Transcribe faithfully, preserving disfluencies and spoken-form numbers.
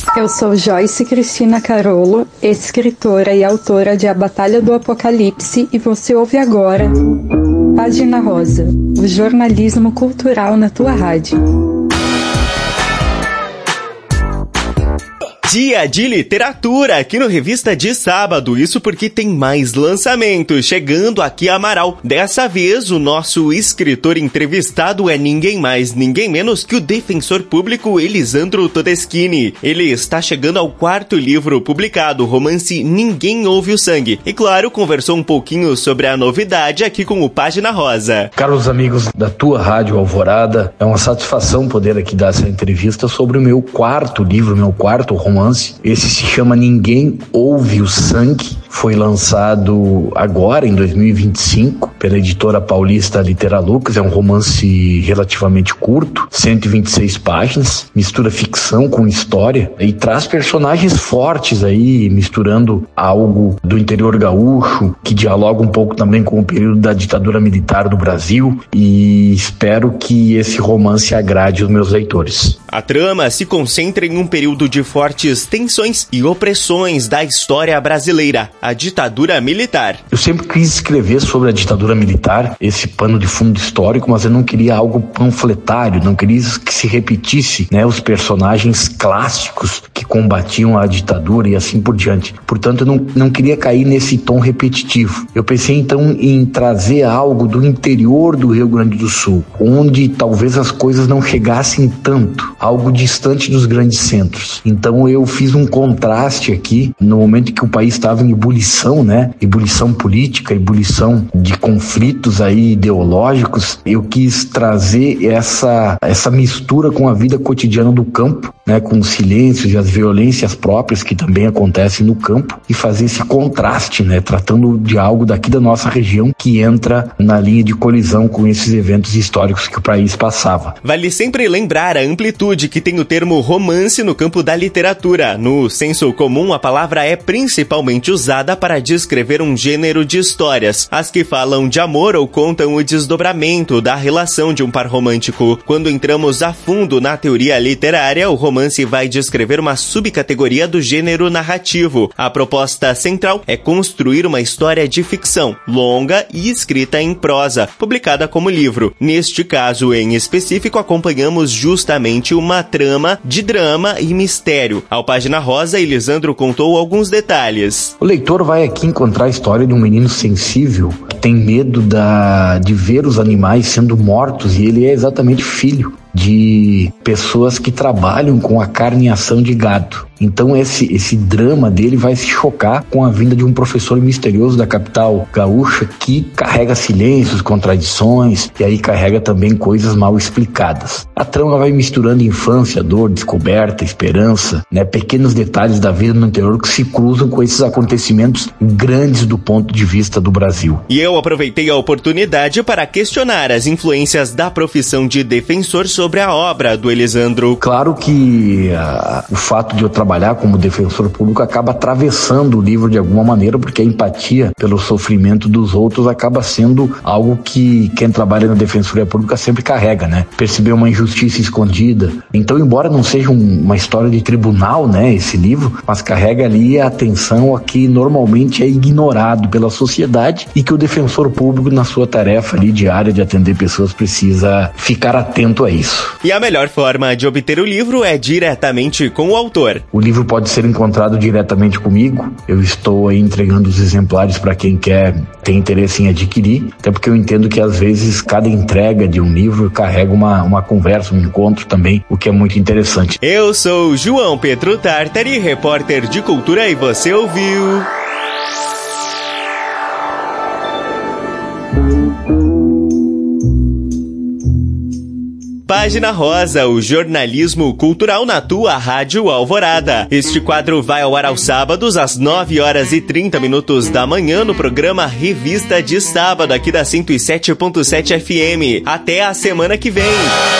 Eu sou Joyce Cristina Carolo, escritora e autora de A Batalha do Apocalipse, e você ouve agora Página Rosa, o jornalismo cultural na tua rádio. Dia de literatura aqui no Revista de Sábado, isso porque tem mais lançamentos chegando aqui a Amaral. Dessa vez, o nosso escritor entrevistado é ninguém mais, ninguém menos que o defensor público Elisandro Todeschini. Ele está chegando ao quarto livro publicado, o romance Ninguém Ouve o Sangue. E claro, conversou um pouquinho sobre a novidade aqui com o Página Rosa. Caros amigos da tua rádio Alvorada, é uma satisfação poder aqui dar essa entrevista sobre o meu quarto livro, meu quarto romance. Esse se chama Ninguém Ouve o Sangue. Foi lançado agora, em dois mil e vinte e cinco, pela editora paulista Literalucas. É um romance relativamente curto, cento e vinte e seis páginas, mistura ficção com história e traz personagens fortes aí, misturando algo do interior gaúcho, que dialoga um pouco também com o período da ditadura militar do Brasil, e espero que esse romance agrade os meus leitores. A trama se concentra em um período de fortes tensões e opressões da história brasileira, a ditadura militar. Eu sempre quis escrever sobre a ditadura militar, esse pano de fundo histórico, mas eu não queria algo panfletário, não queria que se repetisse, né, os personagens clássicos que combatiam a ditadura e assim por diante. Portanto, eu não, não queria cair nesse tom repetitivo. Eu pensei então em trazer algo do interior do Rio Grande do Sul, onde talvez as coisas não chegassem tanto, algo distante dos grandes centros. Então eu fiz um contraste aqui, no momento em que o país estava em ebulição, né? Ebulição política, ebulição de conflitos aí ideológicos. Eu quis trazer essa, essa mistura com a vida cotidiana do campo, né? Com os silêncios e as violências próprias que também acontecem no campo, e fazer esse contraste, né? Tratando de algo daqui da nossa região que entra na linha de colisão com esses eventos históricos que o país passava. Vale sempre lembrar a amplitude que tem o termo romance no campo da literatura. No senso comum, a palavra é principalmente usada para descrever um gênero de histórias, as que falam de amor ou contam o desdobramento da relação de um par romântico. Quando entramos a fundo na teoria literária, o romance vai descrever uma subcategoria do gênero narrativo. A proposta central é construir uma história de ficção, longa e escrita em prosa, publicada como livro. Neste caso em específico, acompanhamos justamente uma trama de drama e mistério. Ao Página Rosa, Elisandro contou alguns detalhes. O leitor vai aqui encontrar a história de um menino sensível que tem medo da, de ver os animais sendo mortos, e ele é exatamente filho de pessoas que trabalham com a carneação de gado. Então esse, esse drama dele vai se chocar com a vinda de um professor misterioso da capital gaúcha que carrega silêncios, contradições, e aí carrega também coisas mal explicadas. A trama vai misturando infância, dor, descoberta, esperança, né, pequenos detalhes da vida no interior que se cruzam com esses acontecimentos grandes do ponto de vista do Brasil. E eu aproveitei a oportunidade para questionar as influências da profissão de defensor sobre a obra do Elisandro. Claro que uh, o fato de eu trabalhar como defensor público acaba atravessando o livro de alguma maneira, porque a empatia pelo sofrimento dos outros acaba sendo algo que quem trabalha na defensoria pública sempre carrega, né? Perceber uma injustiça escondida. Então, embora não seja um, uma história de tribunal, né, esse livro, mas carrega ali a atenção a que normalmente é ignorado pela sociedade e que o defensor público, na sua tarefa ali diária de atender pessoas, precisa ficar atento a isso. E a melhor forma de obter o livro é diretamente com o autor. O livro pode ser encontrado diretamente comigo. Eu estou aí entregando os exemplares para quem quer, tem interesse em adquirir, até porque eu entendo que às vezes cada entrega de um livro carrega uma, uma conversa, um encontro também, o que é muito interessante. Eu sou João Pedro Tartari, repórter de cultura, e você ouviu... Página Rosa, o jornalismo cultural na tua rádio Alvorada. Este quadro vai ao ar aos sábados, às nove horas e trinta minutos da manhã, no programa Revista de Sábado, aqui da cento e sete ponto sete F M. Até a semana que vem!